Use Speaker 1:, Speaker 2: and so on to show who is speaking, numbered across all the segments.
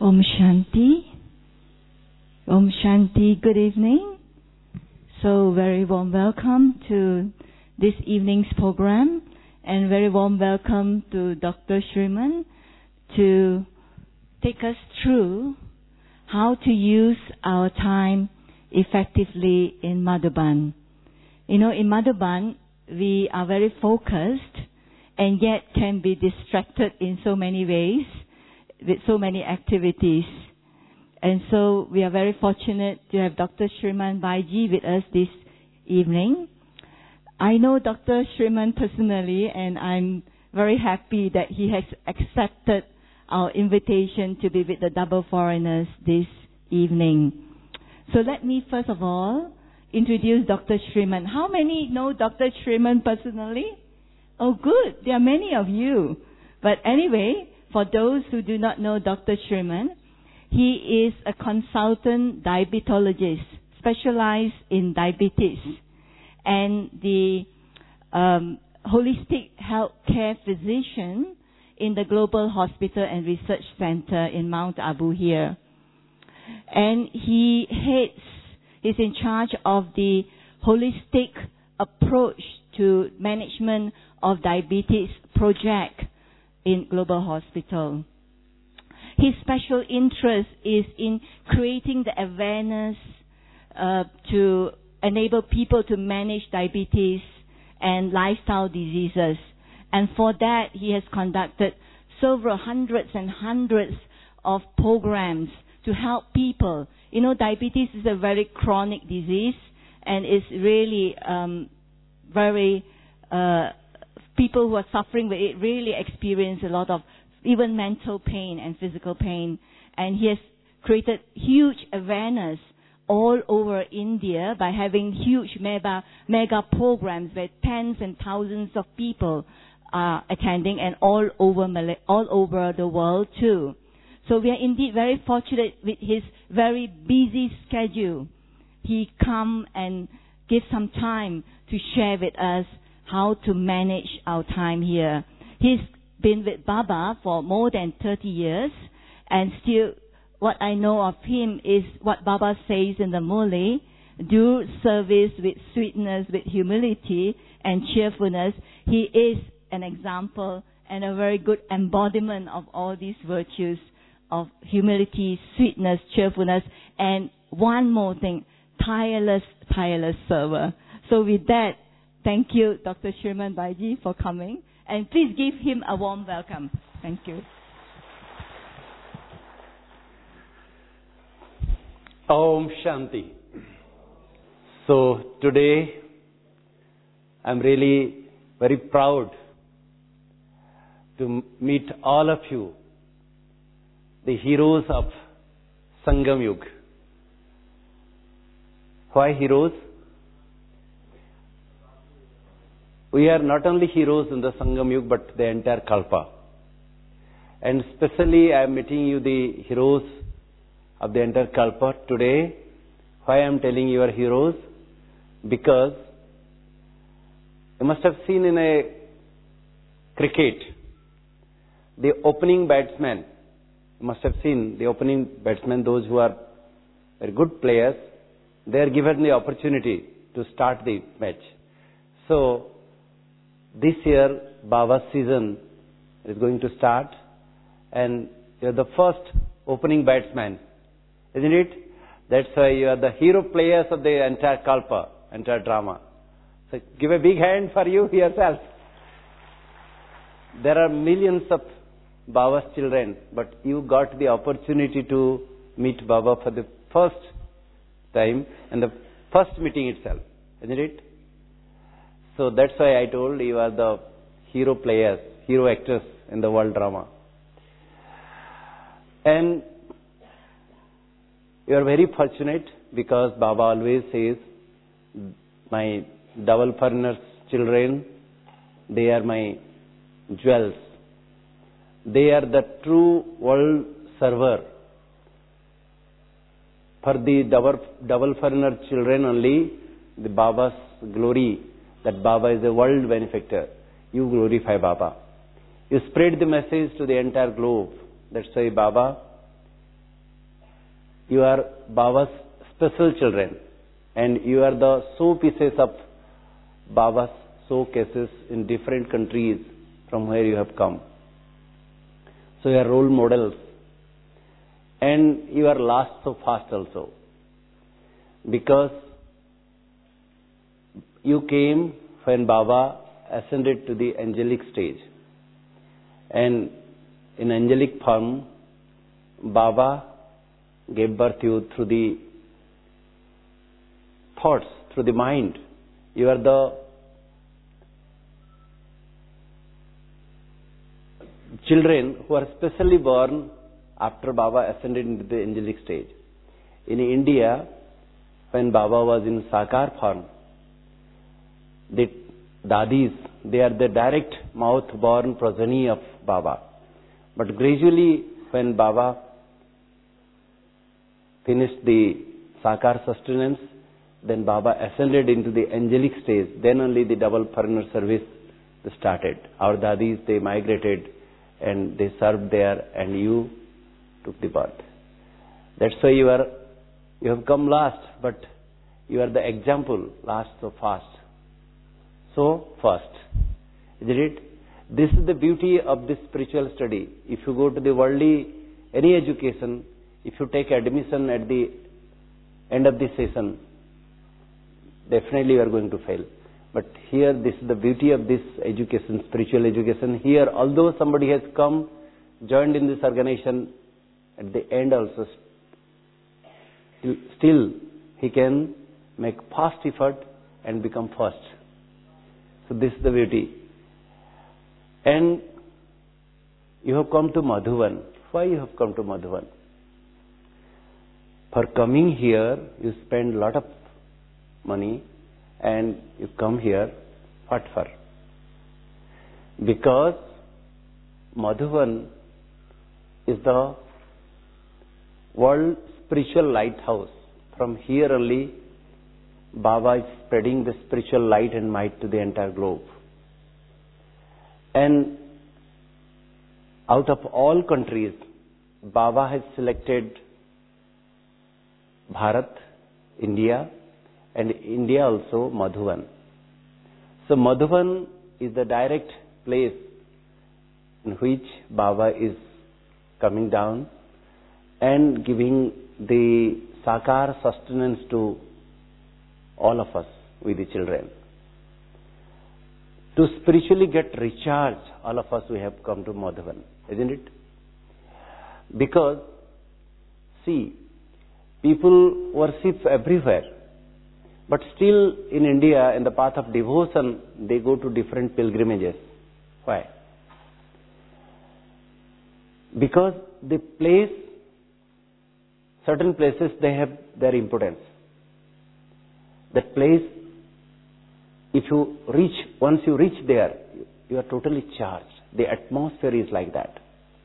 Speaker 1: Om Shanti. Om Shanti. Good evening. So very warm welcome to this evening's program, and very warm welcome to Dr. Sriman to take us through how to use our time effectively in Madhuban. You know, in Madhuban, we are very focused and yet can be distracted in so many ways with so many activities. And so we are very fortunate to have Dr. Sriman Baiji with us this evening. I know Dr. Sriman personally, and I'm very happy that he has accepted our invitation to be with the double foreigners this evening. So let me first of all introduce Dr. Sriman. How many know Dr. Sriman personally? Oh, good. There are many of you. But anyway, for those who do not know Dr. Sriman, he is a consultant diabetologist, specialized in diabetes, and the holistic health care physician in the Global Hospital and Research Center in Mount Abu here. And he is in charge of the holistic approach to management of diabetes project in Global Hospital. His special interest is in creating the awareness to enable people to manage diabetes and lifestyle diseases. And for that, he has conducted several hundreds and hundreds of programs to help people. You know, diabetes is a very chronic disease, and it's really people who are suffering with it really experience a lot of even mental pain and physical pain. And he has created huge awareness all over India by having huge mega programs where tens and thousands of people are attending, and all over the world too. So we are indeed very fortunate with his very busy schedule. He come and give some time to share with us how to manage our time here. He's been with Baba for more than 30 years, and still what I know of him is what Baba says in the Murli: do service with sweetness, with humility and cheerfulness. He is an example and a very good embodiment of all these virtues of humility, sweetness, cheerfulness, and one more thing, tireless server. So with that, thank you, Dr. Sriman Baiji, for coming. And please give him a warm welcome. Thank you.
Speaker 2: Om Shanti. So today, I'm really very proud to meet all of you, the heroes of Sangam Yuga. Why heroes? We are not only heroes in the Sangam Yuga, but the entire Kalpa. And especially I am meeting you, the heroes of the entire Kalpa today. Why I am telling you are heroes? Because you must have seen in a cricket, the opening batsman, you must have seen the opening batsman, those who are very good players, they are given the opportunity to start the match. So, this year, Baba's season is going to start, and you are the first opening batsman, isn't it? That's why you are the hero players of the entire Kalpa, entire drama. So give a big hand for you yourself. There are millions of Baba's children, but you got the opportunity to meet Baba for the first time and the first meeting itself, isn't it? So that's why I told you are the hero players, hero actors in the world drama. And you are very fortunate because Baba always says, my double foreigners children, they are my jewels. They are the true world server. For the double foreigner children only, the Baba's glory, that Baba is a world benefactor. You glorify Baba. You spread the message to the entire globe. That's why Baba you are Baba's special children, and you are the showpieces of Baba's showcases in different countries from where you have come. So you are role models, and you are lost so fast also, because you came when Baba ascended to the angelic stage, and in angelic form, Baba gave birth to you through the thoughts, through the mind. You are the children who are specially born after Baba ascended into the angelic stage. In India, when Baba was in Sakar form, the Dadis, they are the direct mouth-born progeny of Baba. But gradually, when Baba finished the Sakar sustenance, then Baba ascended into the angelic stage. Then only the double foreigner service started. Our Dadis, they migrated and they served there, and you took the birth. That's why you have come last, but you are the example, last so fast. So fast. Isn't it? This is the beauty of this spiritual study. If you go to the worldly, any education, if you take admission at the end of the session, definitely you are going to fail. But here, this is the beauty of this education, spiritual education. Here, although somebody has come, joined in this organization, at the end also, still he can make fast effort and become first. So this is the beauty. And you have come to Madhuvan. Why you have come to Madhuvan? For coming here, you spend a lot of money, and you come here, what for? Because Madhuvan is the world spiritual lighthouse. From here only, Baba is spreading the spiritual light and might to the entire globe. And out of all countries, Baba has selected Bharat, India, and India also Madhuvan. So Madhuvan is the direct place in which Baba is coming down and giving the Sakar sustenance to all of us, we the children. To spiritually get recharged, all of us, we have come to Madhuvan, isn't it? Because, see, people worship everywhere. But still in India, in the path of devotion, they go to different pilgrimages. Why? Because the place, certain places, they have their importance. That place, if you reach, once you reach there, you are totally charged. The atmosphere is like that.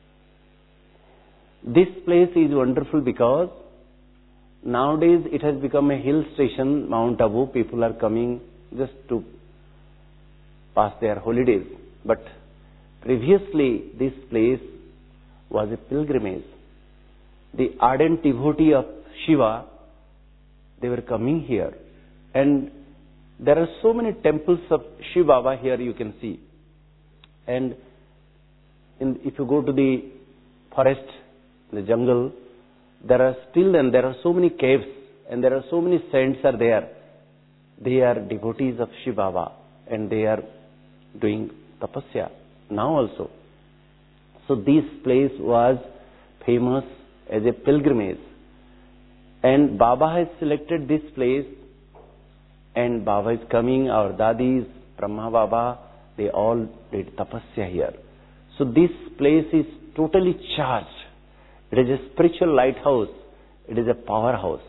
Speaker 2: This place is wonderful because nowadays it has become a hill station, Mount Abu. People are coming just to pass their holidays. But previously this place was a pilgrimage. The ardent devotee of Shiva, they were coming here. And there are so many temples of Shiva Baba here you can see. And if you go to the forest, the jungle, there are so many caves, and there are so many saints are there. They are devotees of Shiva Baba, and they are doing tapasya now also. So this place was famous as a pilgrimage, and Baba has selected this place, and Baba is coming. Our Dadis, Brahma Baba, they all did tapasya here. So this place is totally charged. It is a spiritual lighthouse. It is a powerhouse.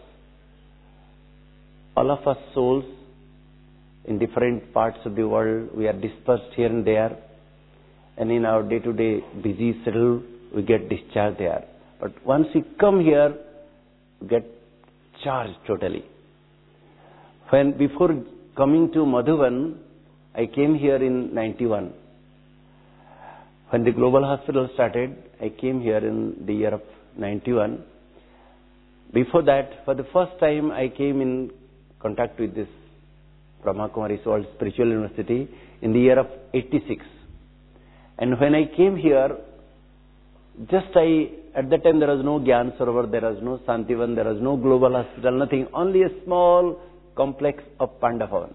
Speaker 2: All of us souls in different parts of the world, we are dispersed here and there. And in our day-to-day busy schedule, we get discharged there. But once we come here, we get charged totally. Before coming to Madhuvan, I came here in 91. When the Global Hospital started, I came here in the year of 91. Before that, for the first time, I came in contact with this Brahma Kumari's World Spiritual University in the year of 86. And when I came here, at that time there was no Gyan Sarovar, there was no Santivan, there was no global hospital, nothing, only a small complex of Pandavavan.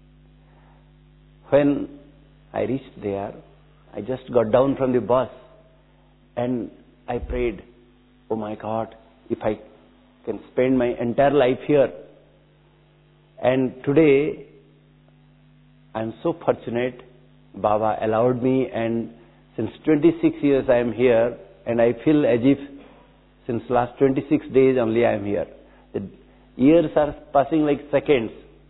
Speaker 2: When I reached there, I just got down from the bus and I prayed, oh my God, if I can spend my entire life here. And today, I am so fortunate, Baba allowed me, and since 26 years I am here, and I feel as if since last 26 days only I am here. The years are passing like seconds.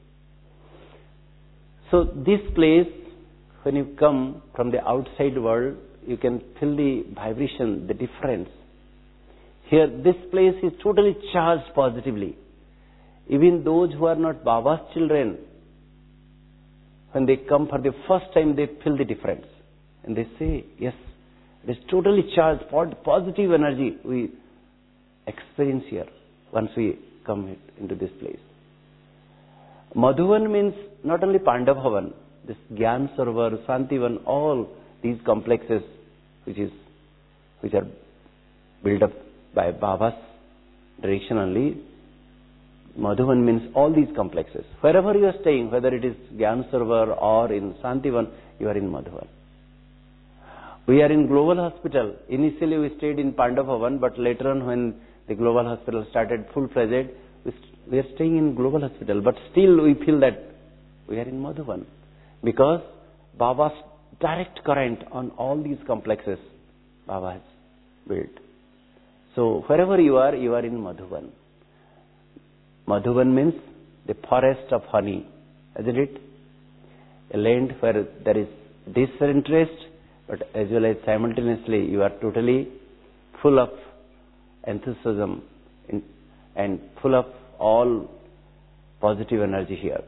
Speaker 2: So this place, when you come from the outside world, you can feel the vibration, the difference. Here, this place is totally charged positively. Even those who are not Baba's children, when they come for the first time, they feel the difference. And they say, yes, it is totally charged, positive energy we experience here once we come into this place. Madhuvan means not only Pandavavan, this Gyan Sarovar, Santivan, all these complexes which are built up by Baba's direction only. Madhuvan means all these complexes. Wherever you are staying, whether it is Gyan Sarovar or in Santivan, you are in Madhuvan. We are in Global Hospital. Initially we stayed in Pandavavan, but later on when the Global Hospital started full-fledged, we are staying in Global Hospital. But still we feel that we are in Madhuvan. Because Baba's direct current on all these complexes, Baba has built. So wherever you are in Madhuvan. Madhuvan means the forest of honey, isn't it? A land where there is disinterest, but as well as simultaneously you are totally full of enthusiasm and full of all positive energy here.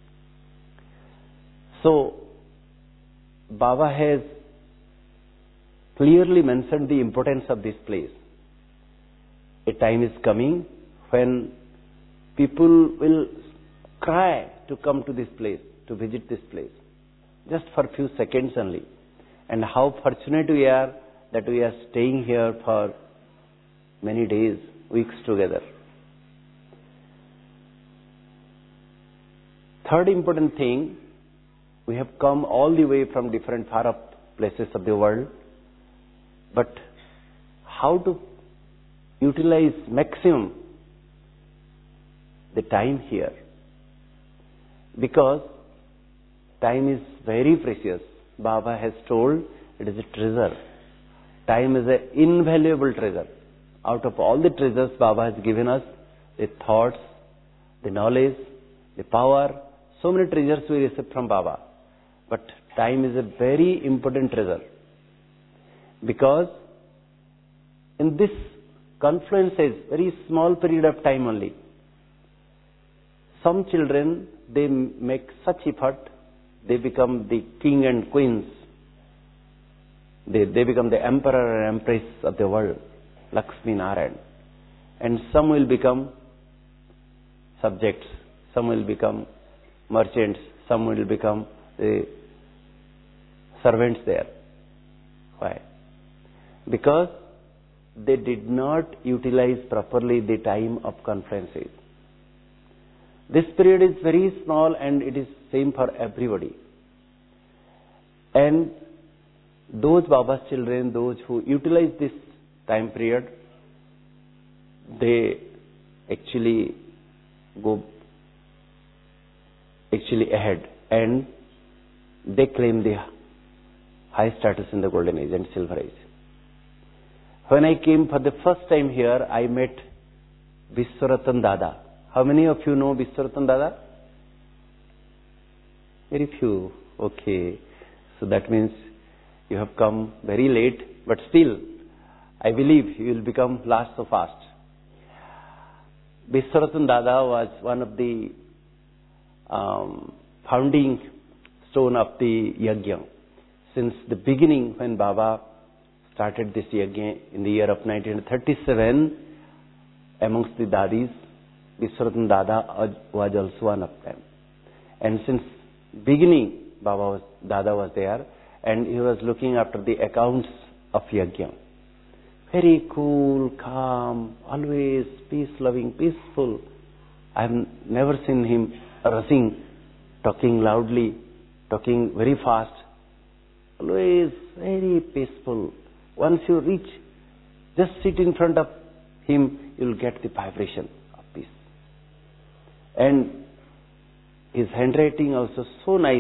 Speaker 2: So, Baba has clearly mentioned the importance of this place. A time is coming when people will cry to come to this place, to visit this place, just for a few seconds only. And how fortunate we are that we are staying here for many days, weeks together. Third important thing, we have come all the way from different far up places of the world, but how to utilize maximum the time here? Because time is very precious. Baba has told it is a treasure. Time is an invaluable treasure. Out of all the treasures Baba has given us, the thoughts, the knowledge, the power, so many treasures we receive from Baba. But time is a very important treasure. Because in this confluences, very small period of time only, some children, they make such effort, they become the king and queens. They become the emperor and empress of the world, Lakshmi Narayan. And some will become subjects, some will become merchants, some will become the servants there. Why? Because they did not utilize properly the time of conferences. This period is very small and it is same for everybody. And those Baba's children, those who utilize this time period, they actually go ahead and they claim the high status in the Golden Age and Silver Age. When I came for the first time here, I met Viswaratan Dada. How many of you know Viswaratan Dada? Very few. Okay. So that means you have come very late, but still, I believe you will become last so fast. Viswaratan Dada was one of the founding stone of the Yajna. Since the beginning, when Baba started this Yajna in the year of 1937, amongst the Dadis, Viswaratna Dada was also one of them. And since beginning, Dada was there, and he was looking after the accounts of Yajna. Very cool, calm, always peace-loving, peaceful. I have never seen him rushing, talking loudly, talking very fast. Always very peaceful. Once you reach, just sit in front of him, you will get the vibration of peace. And his handwriting also so nice.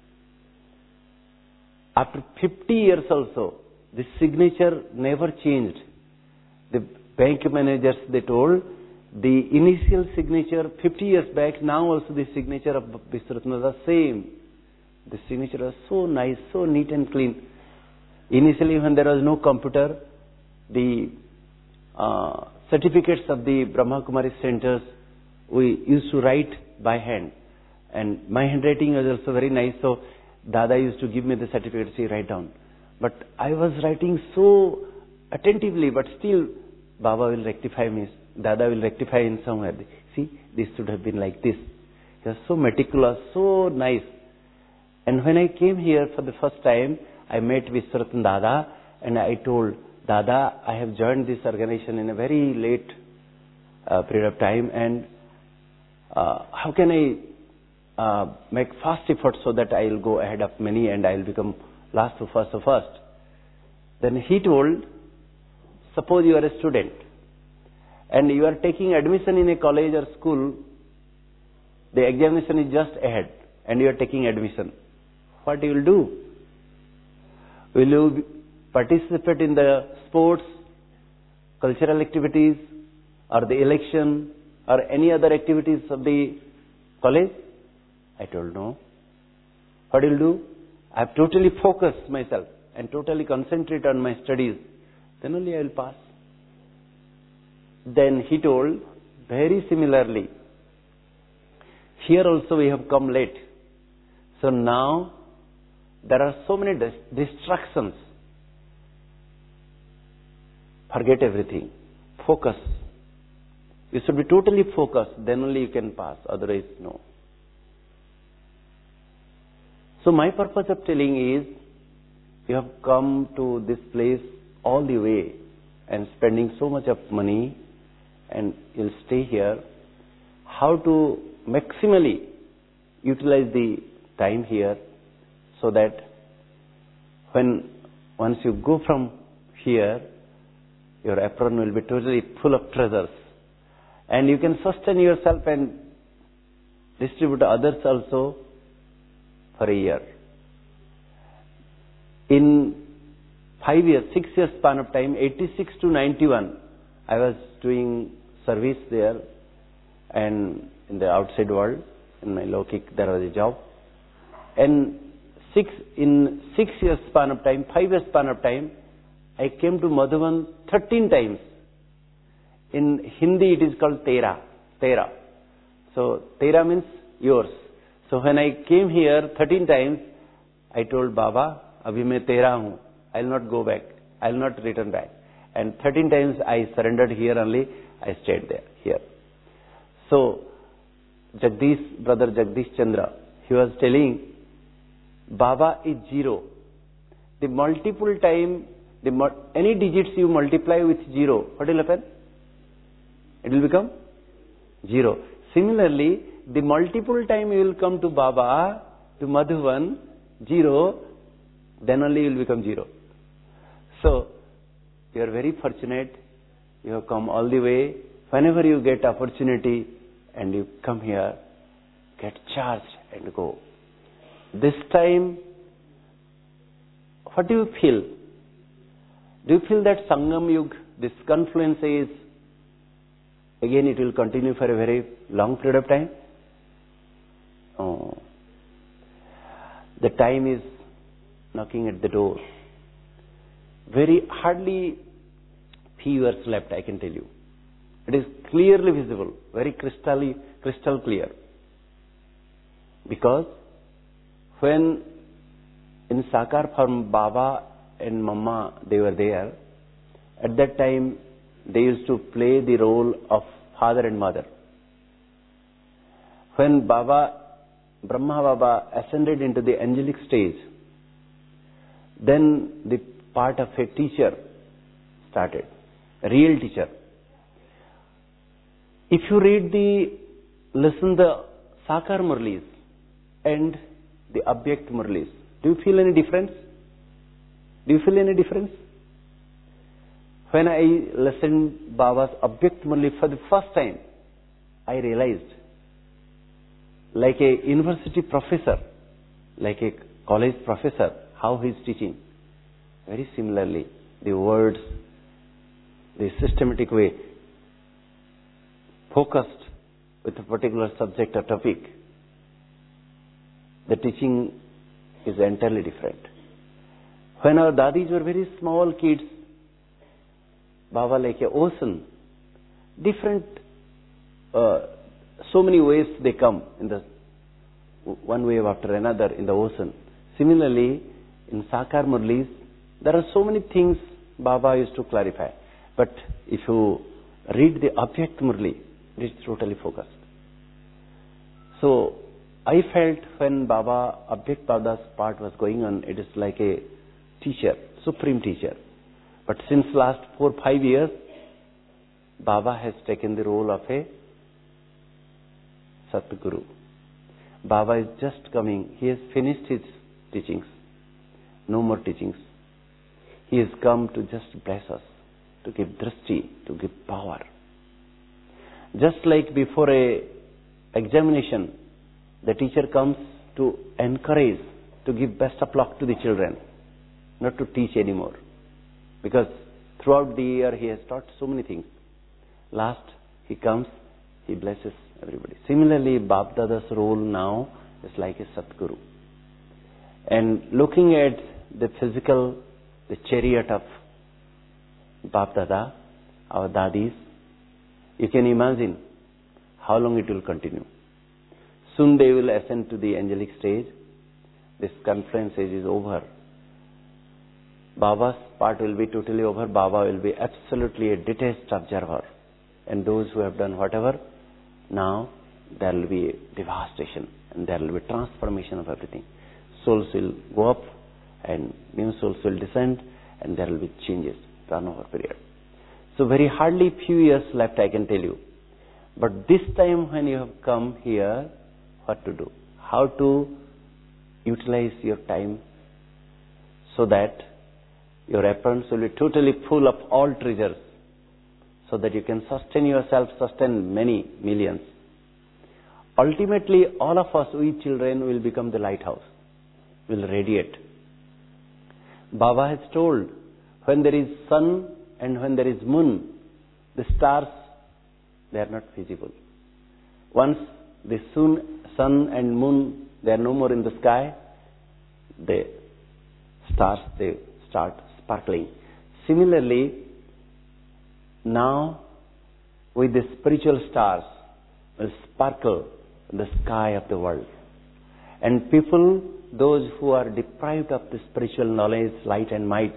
Speaker 2: After 50 years also, the signature never changed. The bank managers, they told, the initial signature 50 years back, now also the signature of Viswaratna was the same. The signature was so nice, so neat and clean. Initially, when there was no computer, the certificates of the Brahma Kumari centers, we used to write by hand. And my handwriting was also very nice, so Dada used to give me the certificate, say, write down. But I was writing so attentively, but still Baba will rectify me. Dada will rectify in somewhere. See, this should have been like this. He was so meticulous, so nice. And when I came here for the first time, I met Viswaratna Dada, and I told, Dada, I have joined this organization in a very late period of time, and how can I make fast effort so that I will go ahead of many and I will become last to first to first? Then he told, suppose you are a student and you are taking admission in a college or school, the examination is just ahead and you are taking admission. What you will do? Will you participate in the sports, cultural activities, or the election, or any other activities of the college? I told, no. What will you do? I have totally focused myself and totally concentrate on my studies. Then only I will pass. Then he told, very similarly, here also we have come late. So now there are so many distractions. Forget everything. Focus. You should be totally focused. Then only you can pass. Otherwise, no. So my purpose of telling is, you have come to this place all the way and spending so much of money and you'll stay here. How to maximally utilize the time here so that once you go from here, your apron will be totally full of treasures. And you can sustain yourself and distribute to others also for a year. In 5 years, 6 years span of time, 86 to 91, I was doing service there and in the outside world. In my Lokik, there was a job. And in 6 years span of time, 5 years span of time, I came to Madhuban 13 times. In Hindi, it is called Tera. So, Tera means yours. So, when I came here 13 times, I told Baba, Abhi main Tera hu. I will not go back. I will not return back. And 13 times I surrendered here only. I stayed there, here. So, brother Jagdish Chandra, he was telling, Baba is zero. The multiple time, any digits you multiply with zero, what will happen? It will become zero. Similarly, the multiple time you will come to Baba, to Madhuban, zero, then only you will become zero. So, you are very fortunate. You have come all the way. Whenever you get opportunity and you come here, get charged and go. This time, what do you feel? Do you feel that Sangam Yug, this confluence is, again it will continue for a very long period of time? Oh. The time is knocking at the door. Very hardly few years left, I can tell you. It is clearly visible, very crystal clear. Because when in Sakar form Baba and Mama, they were there, at that time they used to play the role of father and mother. When Brahma Baba ascended into the angelic stage, then the part of a teacher started, a real teacher. If you listen the Sakar Murlis and the Abhyakt Murlis, do you feel any difference? Do you feel any difference? When I listened Baba's Abhyakt Murli for the first time, I realized, like a university professor, like a college professor, how he is teaching. Very similarly, the words, the systematic way, focused with a particular subject or topic. The teaching is entirely different. When our dadis were very small kids, Baba like an ocean, different, so many waves they come in the one wave after another in the ocean. Similarly, in Sakar Murlis, there are so many things Baba used to clarify. But if you read the Abhyakt Murli, it is totally focused. So, I felt when Abhyakt Baba's part was going on, it is like a teacher, supreme teacher. But since last 4-5 years, Baba has taken the role of a Satguru. Baba is just coming. He has finished his teachings. No more teachings. He has come to just bless us, to give drishti, to give power. Just like before a examination, the teacher comes to encourage, to give best of luck to the children, not to teach anymore. Because throughout the year he has taught so many things. Last, he comes, he blesses everybody. Similarly, Bap Dada's role now is like a Satguru. And looking at the physical, the chariot of Bap Dada, our dadis, you can imagine how long it will continue. Soon they will ascend to the angelic stage. This conference age is over. Baba's part will be totally over. Baba will be absolutely a detached observer. And those who have done whatever, now there will be devastation and there will be transformation of everything. Souls will go up and new souls will descend and there will be changes, turnover period. So very hardly few years left, I can tell you. But this time when you have come here, what to do? How to utilize your time so that your aprons will be totally full of all treasures, so that you can sustain yourself, sustain many millions. Ultimately, all of us, we children, will become the lighthouse, will radiate. Baba has told, when there is sun and when there is moon, the stars, they are not visible. Once the sun and moon, they are no more in the sky, the stars, they start sparkling. Similarly, now with the spiritual stars will sparkle in the sky of the world. And people, those who are deprived of the spiritual knowledge, light and might,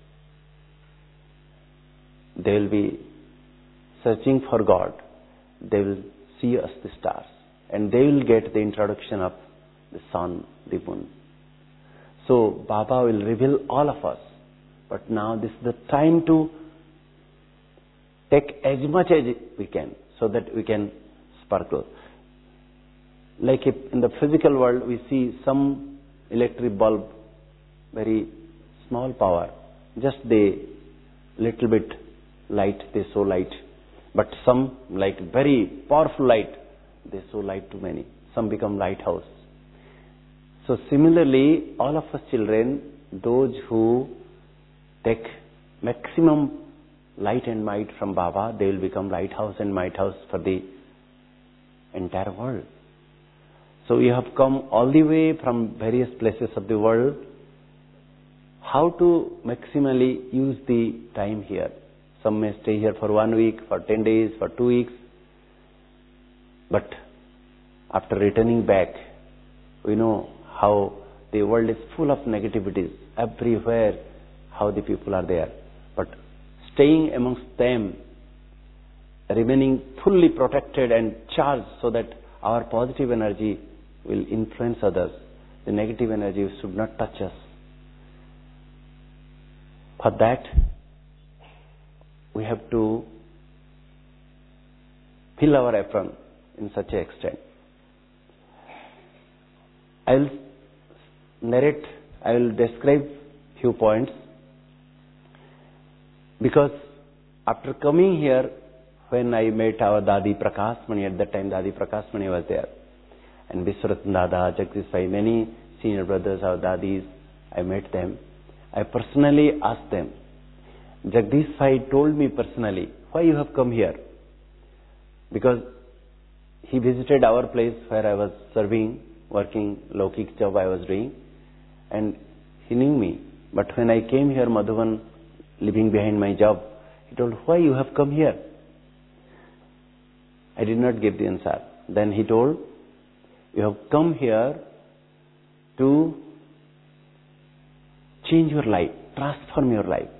Speaker 2: they will be searching for God. They will see us the stars. And they will get the introduction of the sun, the moon. So Baba will reveal all of us. But now this is the time to take as much as we can, so that we can sparkle. Like in the physical world, we see some electric bulb, very small power, just the little bit light, they show light. But some, like very powerful light, they show light to many. Some become lighthouse. So similarly, all of us children, those who take maximum light and might from Baba, they will become lighthouse and mighthouse for the entire world. So we have come all the way from various places of the world. How to maximally use the time here? Some may stay here for 1 week, for 10 days, for 2 weeks. But after returning back, we know how the world is full of negativities. Everywhere, how the people are there. But staying amongst them remaining fully protected and charged so that our positive energy will influence others. The negative energy should not touch us. For that, we have to fill our apron in such an extent. I will describe few points, because after coming here, when I met our Dadi Prakash Mani, at that time Dadi Prakash Mani was there, and Vishwaratan Dada, Jagdish Bhai, many senior brothers, our Dadis, I met them. I personally asked them. Jagdish Bhai told me personally, why you have come here? Because he visited our place where I was serving, working, Laukik job I was doing, and he knew me. But when I came here, Madhuban, leaving behind my job, he told, why you have come here? I did not give the answer. Then he told, you have come here to change your life, transform your life.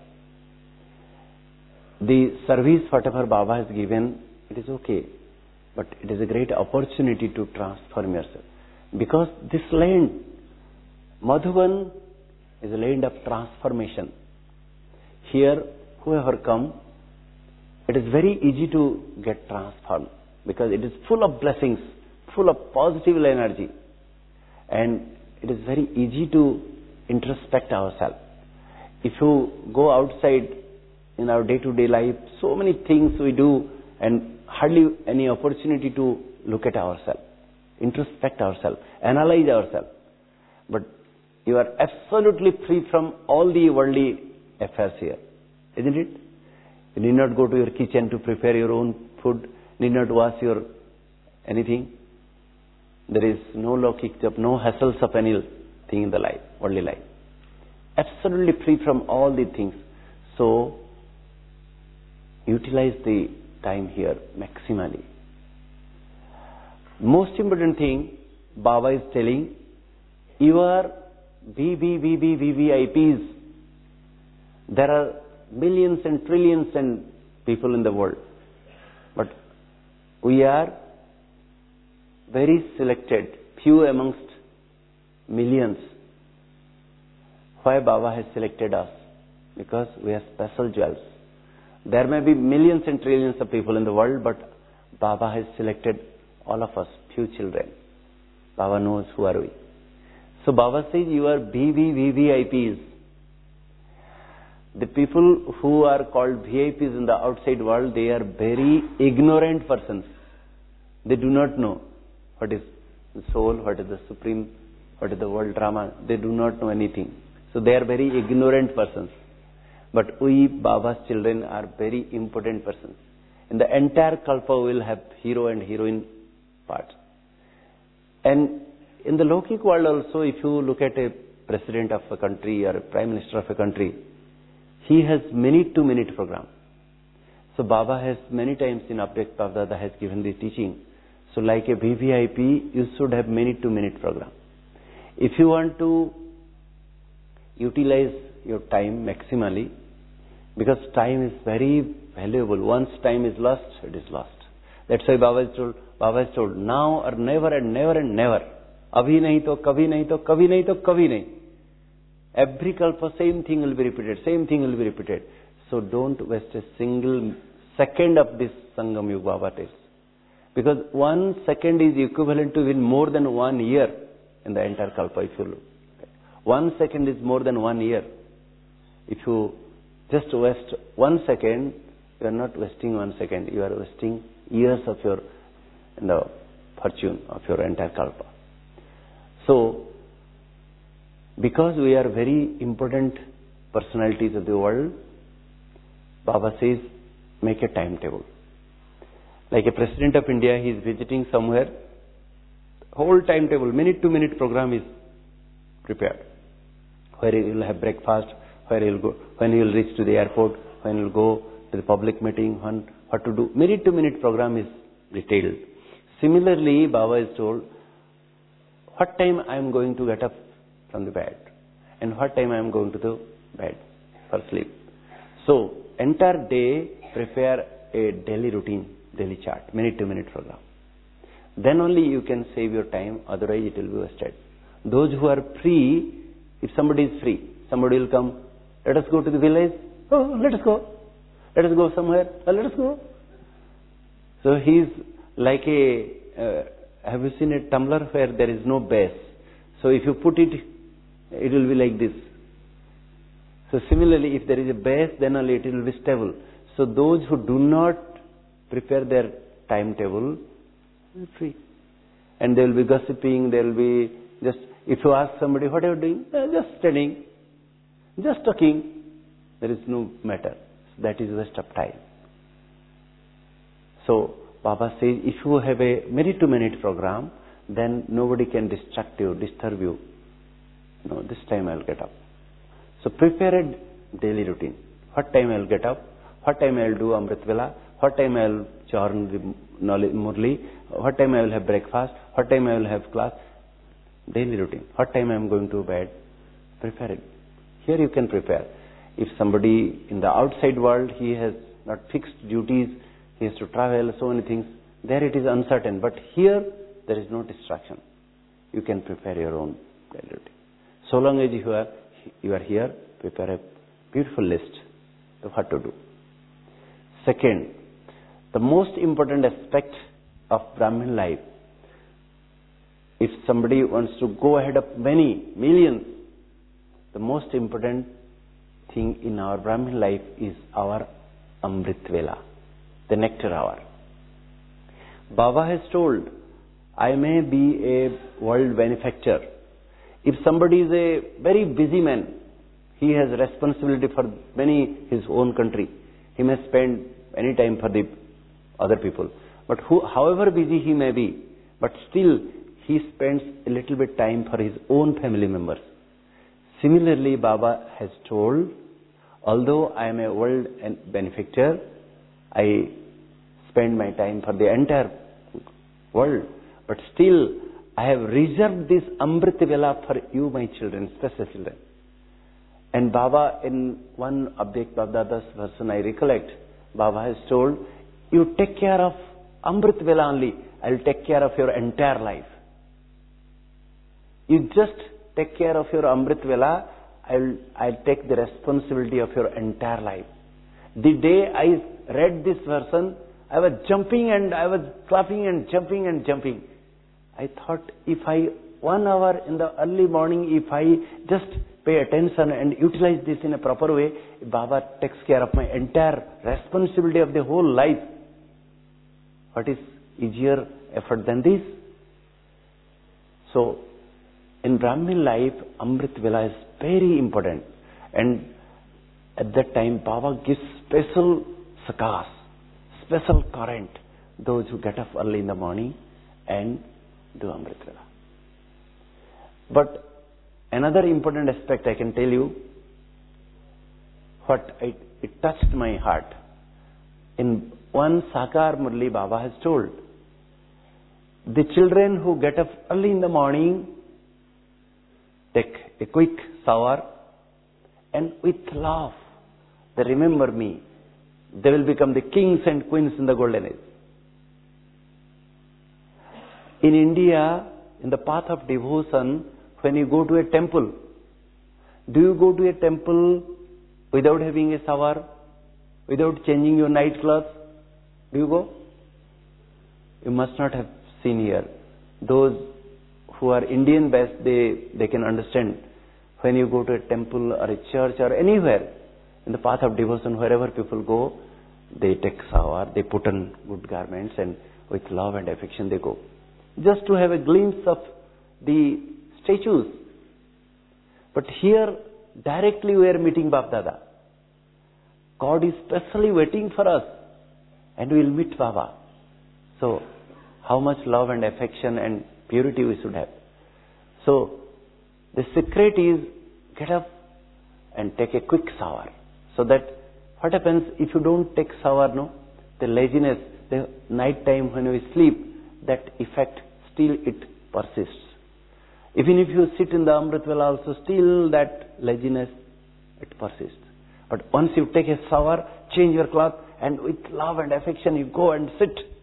Speaker 2: The service whatever Baba has given, it is okay. But it is a great opportunity to transform yourself. Because this land, Madhuban, is a land of transformation. Here, whoever come, it is very easy to get transformed. Because it is full of blessings, full of positive energy. And it is very easy to introspect ourselves. If you go outside in our day-to-day life, so many things we do and hardly any opportunity to look at ourselves, introspect ourselves, analyze ourselves. But you are absolutely free from all the worldly affairs here, isn't it? You need not go to your kitchen to prepare your own food, need not wash your anything. There is no Laukik job, no hassles of anything in the life, worldly life. Absolutely free from all the things. So, utilize the time here maximally. Most important thing, Baba is telling, you are VVIPs. There are millions and trillions and people in the world. But we are very selected, few amongst millions. Why Baba has selected us? Because we are special jewels. There may be millions and trillions of people in the world, but Baba has selected all of us, few children. Baba knows who are we. So Baba says you are VVIPs. The people who are called VIPs in the outside world, they are very ignorant persons. They do not know what is the soul, what is the supreme, what is the world drama. They do not know anything. So they are very ignorant persons. But we, Baba's children, are very important persons. In the entire Kalpa, we will have hero and heroine parts. And in the Laukik world also, if you look at a president of a country or a prime minister of a country, he has minute-to-minute program. So Baba has many times in Abhyakt Baba has given the teaching. So like a VVIP, you should have minute-to-minute program. If you want to utilize your time maximally, because time is very valuable. Once time is lost, it is lost. That's why Baba has told, now or never and never and never. Abhi nahi to kabhi nahi to kabhi nahi to kabhi nahi. Every kalpa, same thing will be repeated, same thing will be repeated. So don't waste a single second of this Sangam Yuga, Baba tells. Because 1 second is equivalent to even more than 1 year in the entire kalpa, if you look. 1 second is more than 1 year. If you just waste 1 second, you are not wasting 1 second. You are wasting years of your fortune of your entire kalpa. So, because we are very important personalities of the world, Baba says, make a timetable. Like a president of India, he is visiting somewhere, whole timetable, minute-to-minute program is prepared. Where he will have breakfast, where he will go, when he will reach to the airport, when he will go to the public meeting, what to do. Minute-to-minute program is detailed. Similarly, Baba is told, what time I am going to get up from the bed and what time I am going to the bed for sleep. So, entire day, prepare a daily routine daily chart, minute-to-minute program. Then only you can save your time, otherwise it will be wasted. Those who are free, if somebody is free, somebody will come, let us go to the village, oh, let us go. Let us go somewhere, oh, let us go. So he is like have you seen a tumbler where there is no base? So if you put it, it will be like this. So similarly, if there is a base, then only it will be stable. So those who do not prepare their timetable, will be free. And they will be gossiping, they will be just, if you ask somebody, what are you doing? Just studying, just talking. There is no matter. So that is waste of time. So Baba says, if you have a minute-to-minute program, then nobody can distract you, disturb you. No, this time I will get up. So prepare a daily routine. What time I will get up? What time I will do Amrit Vela? What time I will churn the Murli? What time I will have breakfast? What time I will have class? Daily routine. What time I am going to bed? Prepare it. Here you can prepare. If somebody in the outside world, he has not fixed duties, he has to travel, so many things, there it is uncertain. But here, there is no distraction. You can prepare your own daily routine. So long as you are here, prepare a beautiful list of what to do. Second, the most important aspect of Brahmin life, if somebody wants to go ahead of many, millions, the most important thing in our Brahmin life is our Amrit Vela, the nectar hour. Baba has told, I may be a world benefactor. If somebody is a very busy man, he has responsibility for his own country. He may spend any time for the other people. But however busy he may be, but still he spends a little bit time for his own family members. Similarly, Baba has told, although I am a world benefactor, I spend my time for the entire world, but still I have reserved this Amrit Vela for you, my children, special children. And Baba, in one Abhyakt Baba-Dada's version I recollect, Baba has told, you take care of Amrit Vela only, I will take care of your entire life. You just take care of your Amrit Vela, I'll take the responsibility of your entire life. The day I read this version, I was jumping and I was clapping and jumping and jumping. I thought, if 1 hour in the early morning, if I just pay attention and utilize this in a proper way, Baba takes care of my entire responsibility of the whole life. What is easier effort than this? So, in Brahmin life, Amrit Vela is very important. And at that time, Baba gives special sakas, special current, those who get up early in the morning and do Amrit Vela. But another important aspect I can tell you, it touched my heart. In one Sakar Murli, Baba has told, the children who get up early in the morning take a quick shower and with love they remember me. They will become the kings and queens in the golden age. In India, in the path of devotion, when you go to a temple, do you go to a temple without having a shower, without changing your night clothes? Do you go? You must not have seen here. Those who are Indian based, they can understand. When you go to a temple or a church or anywhere, in the path of devotion, wherever people go, they take shower, they put on good garments, and with love and affection they go. Just to have a glimpse of the statues. But here, directly we are meeting Baba Dada. God is specially waiting for us, and we will meet Baba. So, how much love and affection and purity we should have. So, the secret is get up and take a quick shower. So that what happens if you don't take shower, no? The laziness, the night time when we sleep, that effect still it persists. Even if you sit in the Amrit Vela also, still that laziness, it persists. But once you take a shower, change your cloth, and with love and affection you go and sit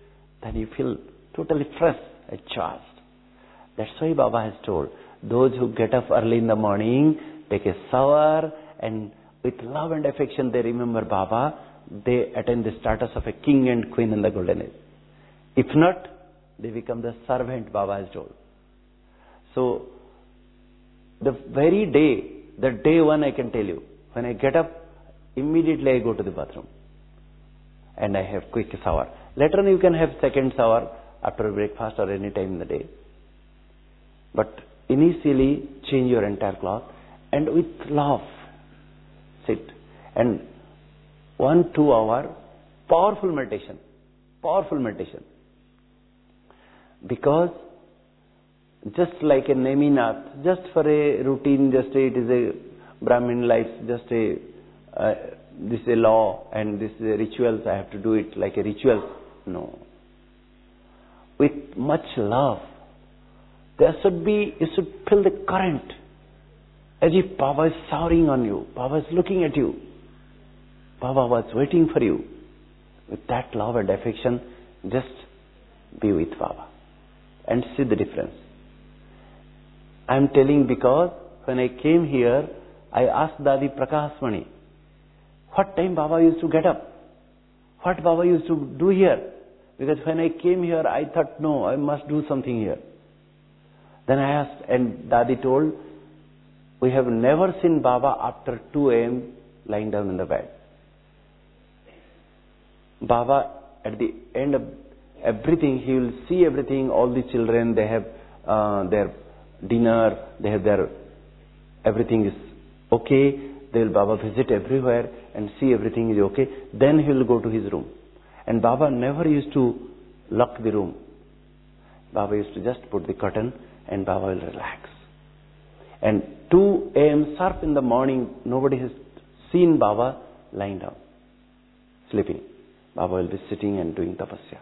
Speaker 2: then you feel totally fresh and charged. That's why Baba has told, those who get up early in the morning, take a shower, and with love and affection they remember Baba, they attain the status of a king and queen in the golden age. If not, they become the servant, Baba has told. So, the very day, the day one I can tell you, when I get up, immediately I go to the bathroom. And I have quick shower. Later on you can have second shower after breakfast or any time in the day. But initially, change your entire cloth and with love, sit. And 1-2 hour, powerful meditation. Powerful meditation. Because just like a Neminath, just for a routine, it is a Brahmin life, this is a law and this is a rituals, I have to do it like a ritual. No. With much love, you should feel the current, as if Baba is showering on you, Baba is looking at you, Baba was waiting for you. With that love and affection, just be with Baba and see the difference. I am telling because when I came here, I asked Dadi Prakashmani, what time Baba used to get up? What Baba used to do here? Because when I came here, I thought, no, I must do something here. Then I asked, and Dadi told, we have never seen Baba after 2 a.m. lying down in the bed. Baba, at the end of everything, he will see everything, all the children, they have their dinner, they have their, everything is okay. They will Baba visit everywhere and see everything is okay. Then he will go to his room. And Baba never used to lock the room. Baba used to just put the curtain and Baba will relax. And 2 a.m. sharp in the morning, nobody has seen Baba lying down, sleeping. Baba will be sitting and doing tapasya.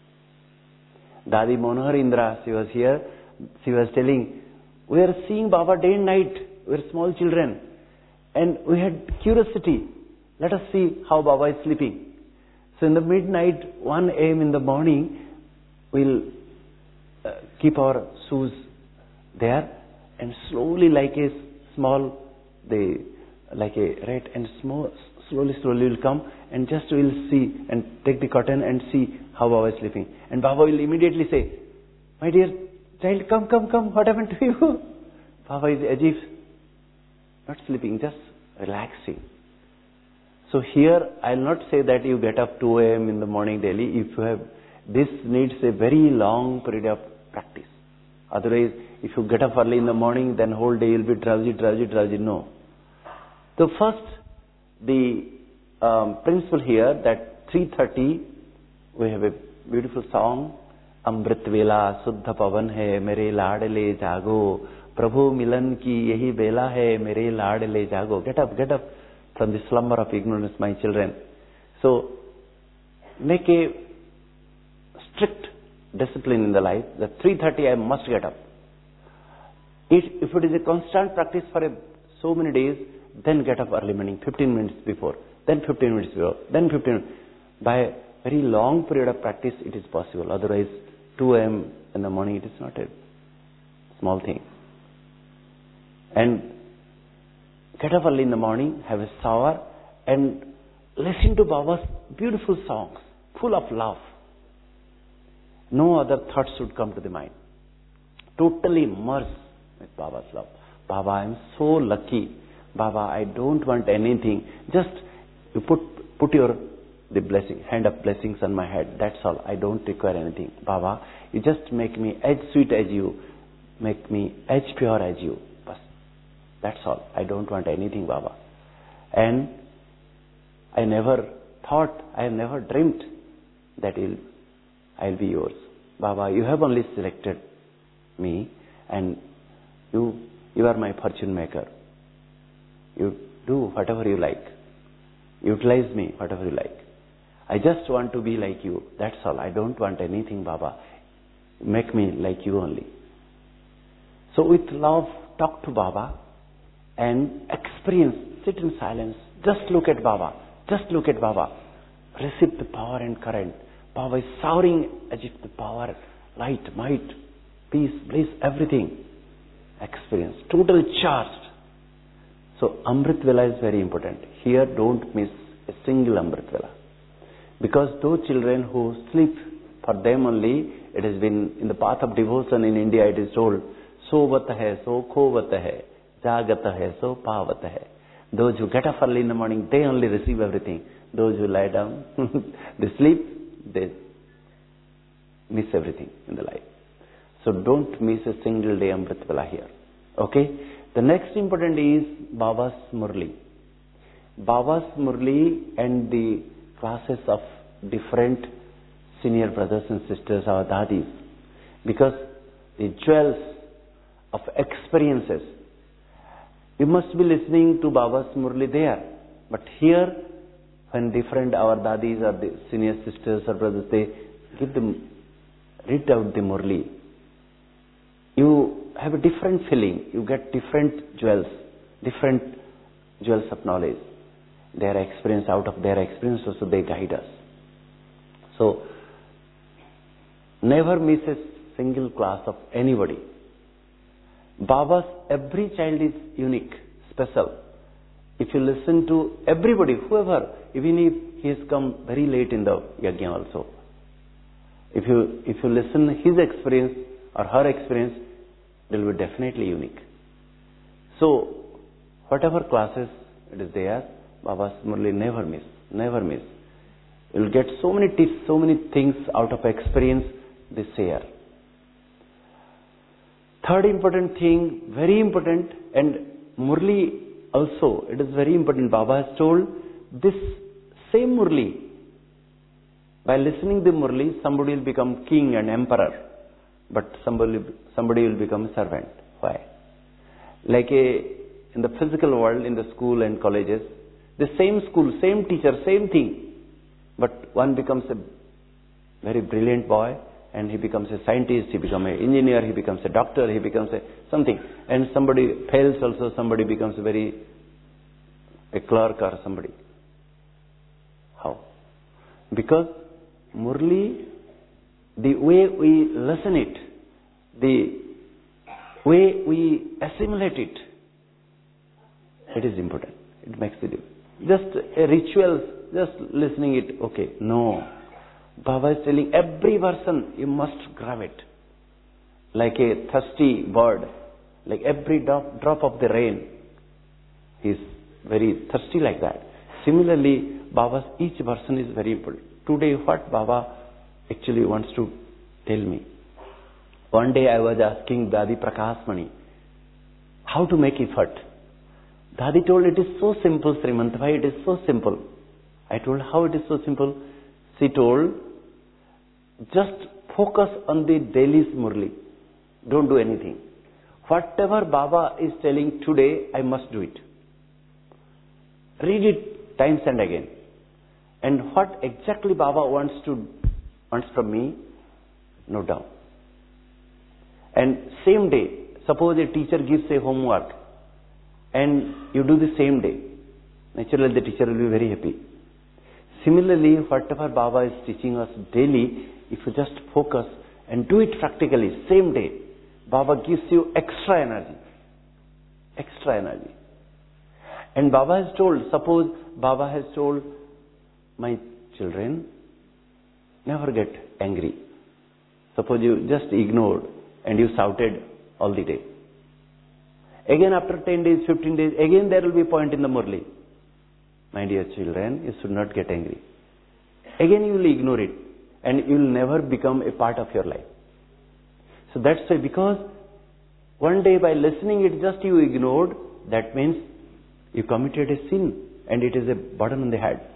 Speaker 2: Dadi Manohar Indra, she was here, she was telling, we are seeing Baba day and night, we are small children. And we had curiosity, let us see how Baba is sleeping. So in the midnight, 1 a.m. in the morning, we'll keep our shoes there and slowly like a small, like a rat and slowly will come and just we'll see and take the curtain and see how Baba is sleeping. And Baba will immediately say, my dear child, come, what happened to you? Baba is as if not sleeping, just relaxing. So here, I'll not say that you get up 2 a.m. in the morning daily. If you have, this needs a very long period of practice. Otherwise, if you get up early in the morning, then whole day you'll be drowsy. No. So first, the principle here that 3:30, we have a beautiful song. Amrit Vela Suddha Pavan hai mere laadle jago. Prabhu Milan ki yahi vela hai mere laadle jago. Get up from the slumber of ignorance, my children. So, make a strict discipline in the life that 3:30 I must get up. If it is a constant practice for so many days, then get up early morning, 15 minutes before, then 15 minutes before, then 15 minutes. By a very long period of practice, it is possible. Otherwise, 2 a.m. in the morning, it is not a small thing. And get up early in the morning, have a shower, and listen to Baba's beautiful songs, full of love. No other thoughts should come to the mind. Totally immersed with Baba's love. Baba, I am so lucky. Baba, I don't want anything. Just you put the blessing, hand of blessings on my head. That's all. I don't require anything. Baba, you just make me as sweet as you, make me as pure as you. That's all. I don't want anything, Baba. And I have never dreamt that I'll be yours. Baba, you have only selected me and you are my fortune maker. You do whatever you like. Utilize me, whatever you like. I just want to be like you. That's all. I don't want anything, Baba. Make me like you only. So with love, talk to Baba and experience, sit in silence. Just look at Baba. Just look at Baba. Receive the power and current. Baba is soaring as if the power, light, might, peace, bliss, everything. Experience, totally charged. So Amrit Vela is very important. Here don't miss a single Amrit Vela. Because those children who sleep, for them only, it has been in the path of devotion in India, it is told, so vat hai, so kho vat hai, jagat hai, so pavat hai. Those who get up early in the morning, they only receive everything. Those who lie down, they sleep, they miss everything in the life. So don't miss a single day Amrit Vela here. Okay? The next important is Baba's Murli. Baba's Murli and the classes of different senior brothers and sisters, our dadis. Because the jewels of experiences, you must be listening to Baba's Murli there. But here, when different our dadis or the senior sisters or brothers, they read out the Murli. You have a different feeling. You get different jewels of knowledge. Their experience, out of their experience also they guide us. So, never miss a single class of anybody. Baba's, every child is unique, special. If you listen to everybody, whoever, even if he has come very late in the yajna also, if you listen his experience or her experience, it will be definitely unique. So, whatever classes it is there, Baba's Murli never miss. You will get so many tips, so many things out of experience they share. Third important thing, very important, and Murli also, it is very important. Baba has told this same Murli, by listening to Murli, somebody will become king and emperor, but somebody will become a servant. Why? Like in the physical world, in the school and colleges, the same school, same teacher, same thing, but one becomes a very brilliant boy, and he becomes a scientist, he becomes an engineer, he becomes a doctor, he becomes a something. And somebody fails also, somebody becomes a clerk or somebody. How? Because Murli, the way we listen it, the way we assimilate it, it is important. It makes it just a ritual, just listening it, okay. No. Baba is telling every person you must grab it. Like a thirsty bird, like every drop of the rain, he is very thirsty like that. Similarly, Baba's each person is very important. Today, what Baba actually wants to tell me. One day I was asking Dadi Prakashmani how to make effort. Dadi told it is so simple, Srimant Bhai, it is so simple. I told how it is so simple. She told, just focus on the daily Murli. Don't do anything. Whatever Baba is telling today, I must do it. Read it times and again. And what exactly Baba wants from me, note down. And same day, suppose a teacher gives a homework and you do the same day, naturally the teacher will be very happy. Similarly, whatever Baba is teaching us daily, if you just focus and do it practically, same day, Baba gives you extra energy. Extra energy. And Baba has told, suppose Baba has told, my children, never get angry. Suppose you just ignored and you shouted all the day. Again after 10 days, 15 days, again there will be a point in the Murli. My dear children, you should not get angry. Again you will ignore it and you will never become a part of your life. So that's why, because one day by listening it just you ignored, that means you committed a sin and it is a burden on the head.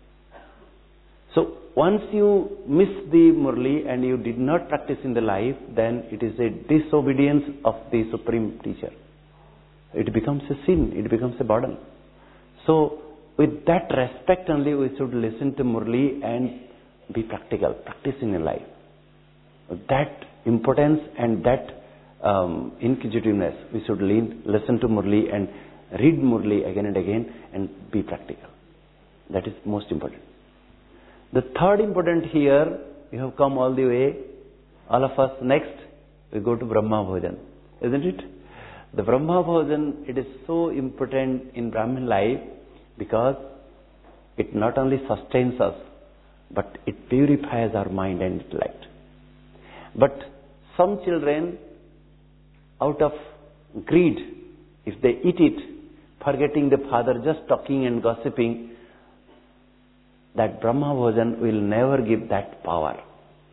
Speaker 2: So once you miss the Murli and you did not practice in the life, then it is a disobedience of the Supreme Teacher. It becomes a sin, it becomes a burden. So with that respect only we should listen to Murli and be practical, practice in your life. That importance and that inquisitiveness, we should listen to Murli and read Murli again and again and be practical. That is most important. The third important here, you have come all the way, all of us. Next, we go to Brahma Bhojan, isn't it? The Brahma Bhojan, it is so important in Brahmin life because it not only sustains us, but it purifies our mind and intellect. But some children, out of greed, if they eat it, forgetting the father, just talking and gossiping, that Brahma Bhojan will never give that power.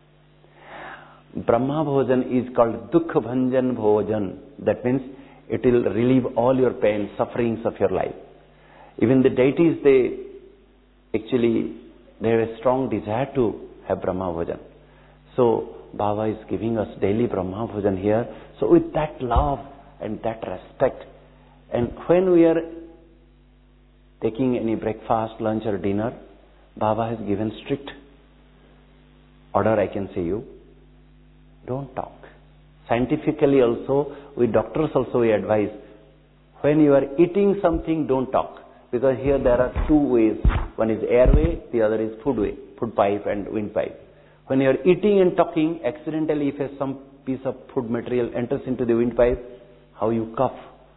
Speaker 2: Brahma Bhojan is called Dukha Bhanjan Bhojan. That means it will relieve all your pain, sufferings of your life. Even the deities, they have a strong desire to have Brahma Bhojan. So Baba is giving us daily Brahma Bhojan here. So with that love and that respect, and when we are taking any breakfast, lunch or dinner, Baba has given strict order, I can say you, don't talk. Scientifically also, we doctors also we advise, when you are eating something, don't talk. Because here there are two ways. One is airway, the other is food way, food pipe and windpipe. When you are eating and talking, accidentally if some piece of food material enters into the windpipe, how you cough.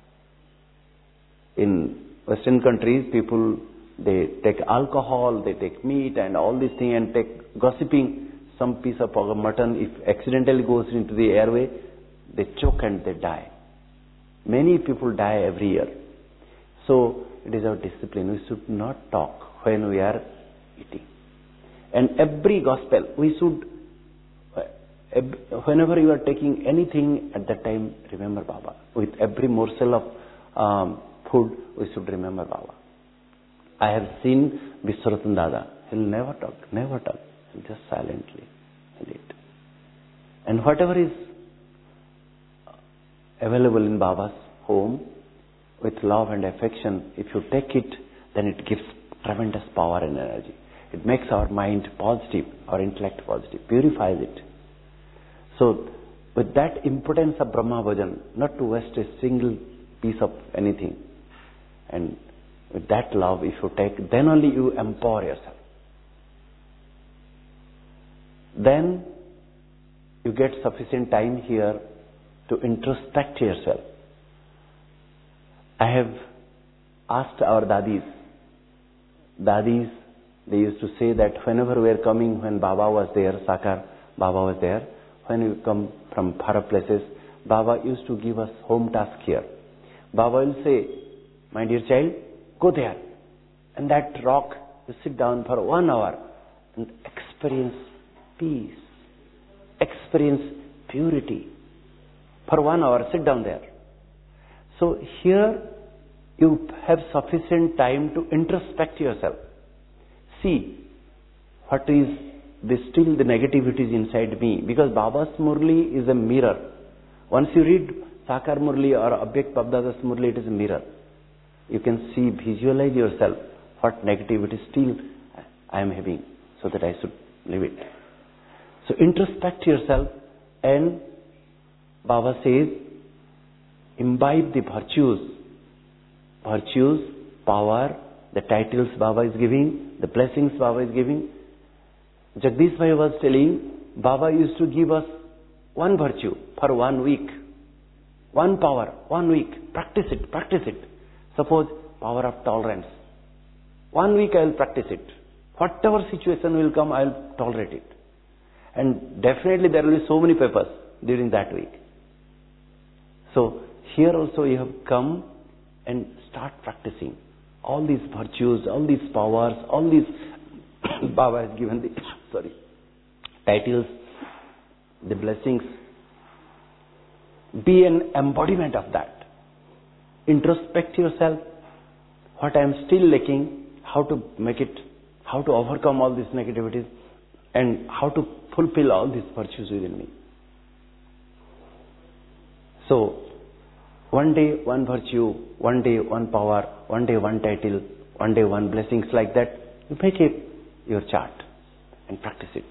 Speaker 2: In Western countries, people, they take alcohol, they take meat and all these things and take gossiping. Some piece of mutton, if accidentally goes into the airway, they choke and they die. Many people die every year. So it is our discipline. We should not talk when we are eating. And every gospel, we should, whenever you are taking anything at that time, remember Baba. With every morsel of food, we should remember Baba. I have seen Viswaratan Dada. He'll never talk. He'll just silently eat. And whatever is available in Baba's home, with love and affection, if you take it, then it gives tremendous power and energy. It makes our mind positive, our intellect positive, purifies it. So, with that importance of Brahma Bhojan, not to waste a single piece of anything, and with that love, if you take, then only you empower yourself. Then you get sufficient time here to introspect yourself. I have asked our dadis, they used to say that whenever we are coming, when Baba was there, Sakar Baba was there, when we come from far places, Baba used to give us home task here. Baba will say, my dear child, go there. And that rock, you sit down for 1 hour and experience peace, experience purity. For 1 hour, sit down there. So here you have sufficient time to introspect yourself. See what is still the negativities inside me. Because Baba's Murli is a mirror. Once you read Sakar Murli or Abhyakt Babdada's Murli, it is a mirror. You can see, visualize yourself what negativity still I am having, so that I should leave it. So introspect yourself, and Baba says, imbibe the virtues, power, the titles Baba is giving, the blessings Baba is giving. Jagdish Bhai was telling, Baba used to give us one virtue for 1 week, one power, 1 week. Practice it. Suppose power of tolerance. 1 week I will practice it. Whatever situation will come, I will tolerate it. And definitely there will be so many papers during that week. So here also you have come and start practicing all these virtues, all these powers, all these Baba has given the titles, the blessings. Be an embodiment of that. Introspect yourself. What I am still lacking, how to make it, how to overcome all these negativities, and how to fulfill all these virtues within me. So, one day one virtue, one day one power, one day one title, one day one blessings, like that. You make it your chart and practice it.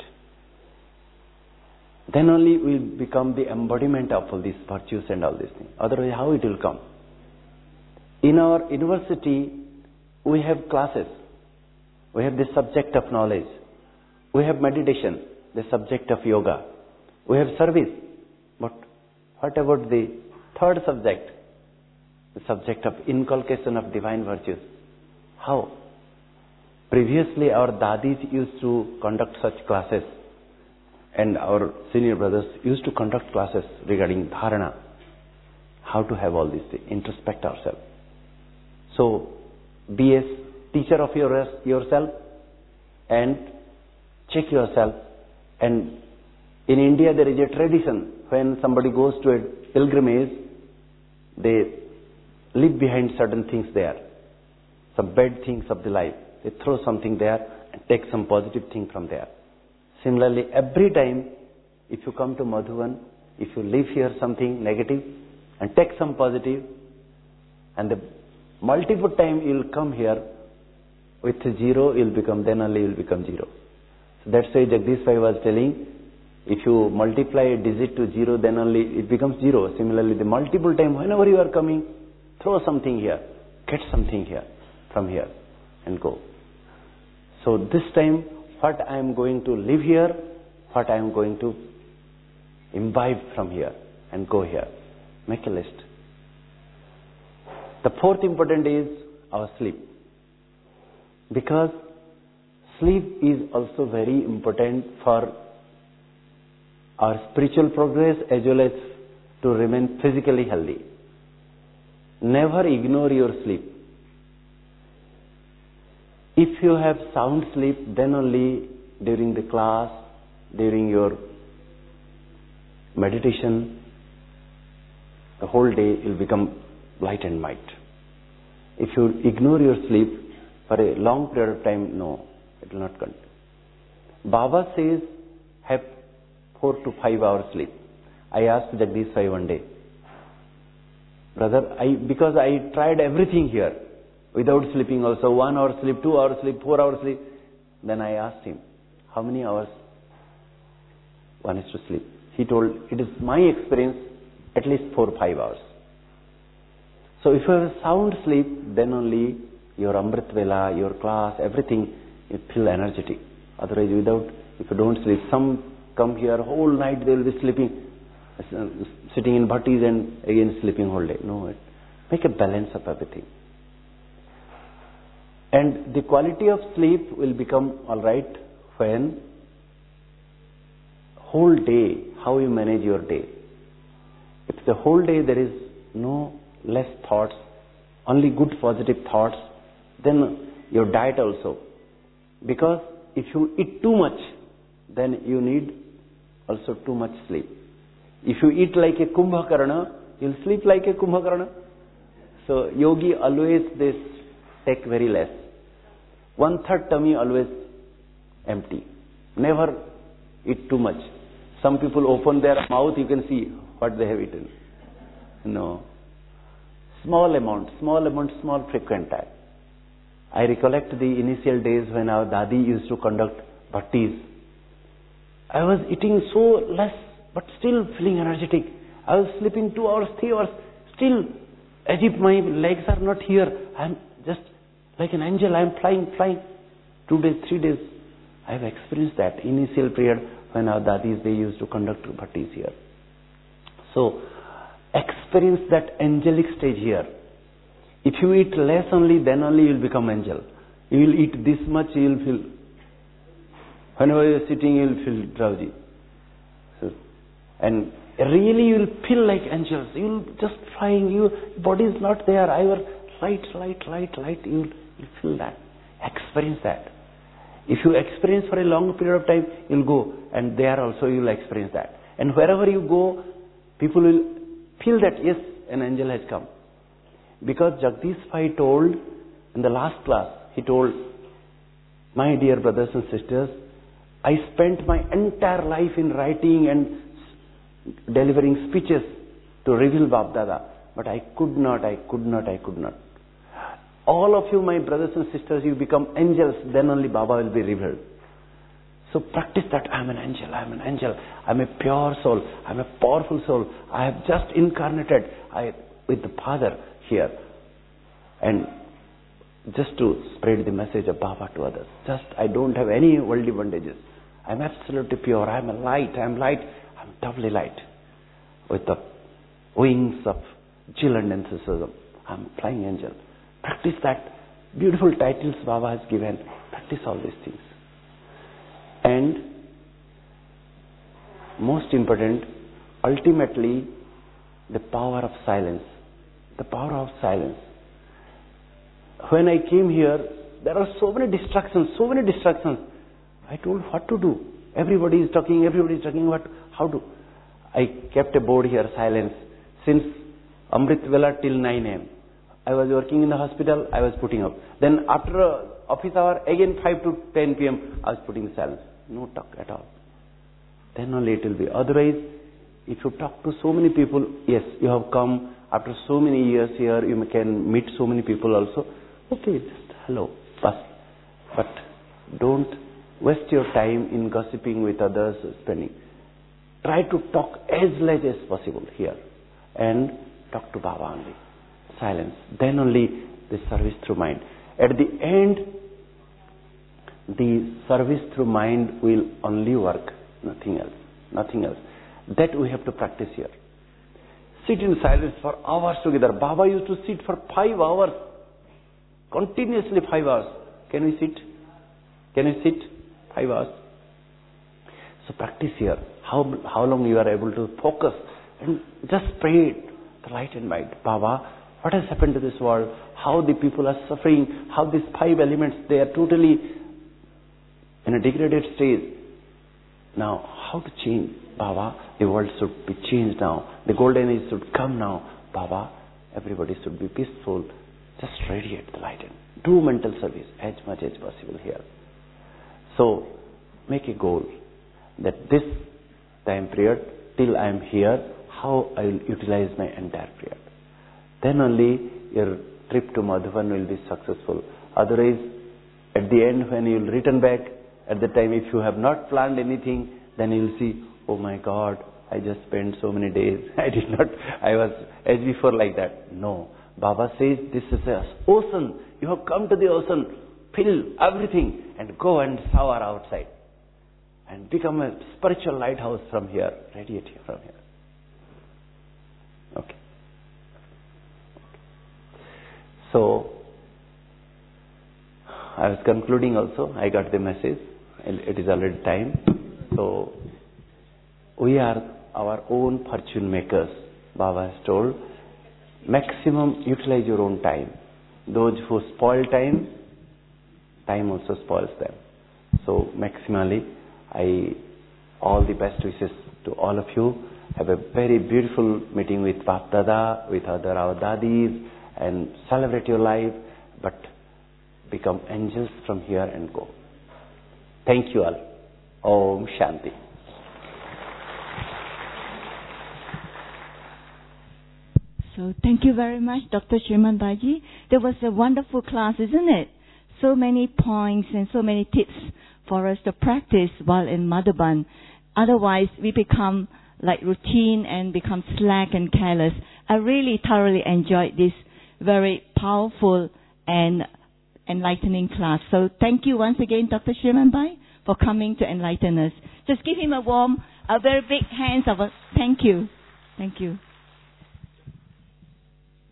Speaker 2: Then only we will become the embodiment of all these virtues and all these things. Otherwise, how it will come? In our university, we have classes. We have this subject of knowledge. We have meditation. the subject of yoga. We have service. But what about the third subject? The subject of inculcation of divine virtues. How? Previously our dadis used to conduct such classes and our senior brothers used to conduct classes regarding dharana. How to have all these things, introspect ourselves. So, be a teacher of yourself and check yourself. And in India there is a tradition, when somebody goes to a pilgrimage, they leave behind certain things there, some bad things of the life. They throw something there and take some positive thing from there. Similarly, every time if you come to Madhuvan, if you leave here something negative and take some positive, and the multiple time you will come here with zero, you will become, then only you will become zero. So that's why Jagdish Bhai was telling, if you multiply a digit to zero, then only it becomes zero. Similarly, the multiple time, whenever you are coming, throw something here, get something here, from here, and go. So this time, what I am going to live here, what I am going to imbibe from here, and go here. Make a list. The fourth important is our sleep. Because sleep is also very important for our spiritual progress as well as to remain physically healthy. Never ignore your sleep. If you have sound sleep, then only during the class, during your meditation, the whole day will become light and might. If you ignore your sleep for a long period of time, no, it will not continue. Baba says, have 4 to 5 hours sleep. I asked Jagdish Bhai one day, brother, because I tried everything here, without sleeping also, 1 hour sleep, 2 hours sleep, 4 hours sleep. Then I asked him, how many hours one is to sleep? He told, it is my experience, at least 4 or 5 hours. So if you have sound sleep, then only your Amrit Vela, your class, everything, you feel energetic. Otherwise, if you don't sleep, some come here whole night, they will be sleeping, sitting in bhattis and again sleeping whole day. No, make a balance of everything. And the quality of sleep will become alright when whole day, how you manage your day. If the whole day there is no less thoughts, only good positive thoughts, then your diet also. Because if you eat too much, then you need also too much sleep. If you eat like a Kumbhakarna, you'll sleep like a Kumbhakarna. So yogi always they take very less. 1/3 tummy always empty. Never eat too much. Some people open their mouth, you can see what they have eaten. No. Small amount, small frequent time. I recollect the initial days when our Dadi used to conduct bhattis. I was eating so less, but still feeling energetic. I was sleeping 2 hours, 3 hours, still as if my legs are not here. I am just like an angel, I am flying. 2 days, 3 days. I have experienced that initial period when our Dadis, they used to conduct bhattis here. So, experience that angelic stage here. If you eat less only, then only you will become angel. You will eat this much, you will feel, whenever you are sitting, you will feel drowsy. So, and really you will feel like angels. You will just flying, your body is not there. I will light, you will feel that. Experience that. If you experience for a long period of time, you will go, and there also you will experience that. And wherever you go, people will feel that, yes, an angel has come. Because Jagdish Bhai told in the last class, he told, my dear brothers and sisters, I spent my entire life in writing and delivering speeches to reveal Bab Dada, but I could not. All of you, my brothers and sisters, you become angels, then only Baba will be revealed. So practice that. I am an angel. I am a pure soul. I am a powerful soul. I have just incarnated with the Father here. And just to spread the message of Baba to others. I don't have any worldly bondages. I'm absolutely pure. I'm a light. I'm light. I'm doubly light. With the wings of Jill and enthusiasm. I'm flying angel. Practice that. Beautiful titles Baba has given. Practice all these things. And most important, ultimately, the power of silence. The power of silence. When I came here, there are so many distractions. I told what to do. Everybody is talking, how to. I kept a board here, silence. Since Amrit Vela till 9 a.m. I was working in the hospital, I was putting up. Then after office hour, again 5 to 10 p.m., I was putting silence. No talk at all. Then only it will be. Otherwise, if you talk to so many people, yes, you have come after so many years here, you can meet so many people also. Okay, just hello, pass. But don't waste your time in gossiping with others, spending. Try to talk as less as possible here. And talk to Baba only. Silence. Then only the service through mind. At the end, the service through mind will only work. Nothing else. That we have to practice here. Sit in silence for hours together. Baba used to sit for 5 hours. Continuously 5 hours. Can we sit? 5 hours. So practice here. How long you are able to focus and just pray the light and mind. Baba, what has happened to this world? How the people are suffering? How these 5 elements, they are totally in a degraded state. Now, how to change? Baba, the world should be changed now. The golden age should come now. Baba, everybody should be peaceful. Just radiate the light and do mental service as much as possible here. So, make a goal that this time period, till I am here, how I will utilize my entire period. Then only your trip to Madhuban will be successful. Otherwise, at the end when you will return back, at the time if you have not planned anything, then you will see, oh my God, I just spent so many days. I was as before like that. No. Baba says this is an ocean. You have come to the ocean, fill everything and go and shower outside. And become a spiritual lighthouse from here. Radiate from here. Okay. So, I was concluding also. I got the message. It is already time. So, we are our own fortune makers. Baba has told, maximum utilize your own time. Those who spoil time, time also spoils them. So, maximally, all the best wishes to all of you. Have a very beautiful meeting with Bap Dada, with our Dadis, and celebrate your life, but become angels from here and go. Thank you all. Om Shanti.
Speaker 1: So thank you very much, Dr. Sriman Baiji. That was a wonderful class, isn't it? So many points and so many tips for us to practice while in Madhuban. Otherwise, we become like routine and become slack and careless. I really thoroughly enjoyed this very powerful and enlightening class. So thank you once again, Dr. Sriman Bai, for coming to enlighten us. Just give him a very big hands of a thank you. Thank you.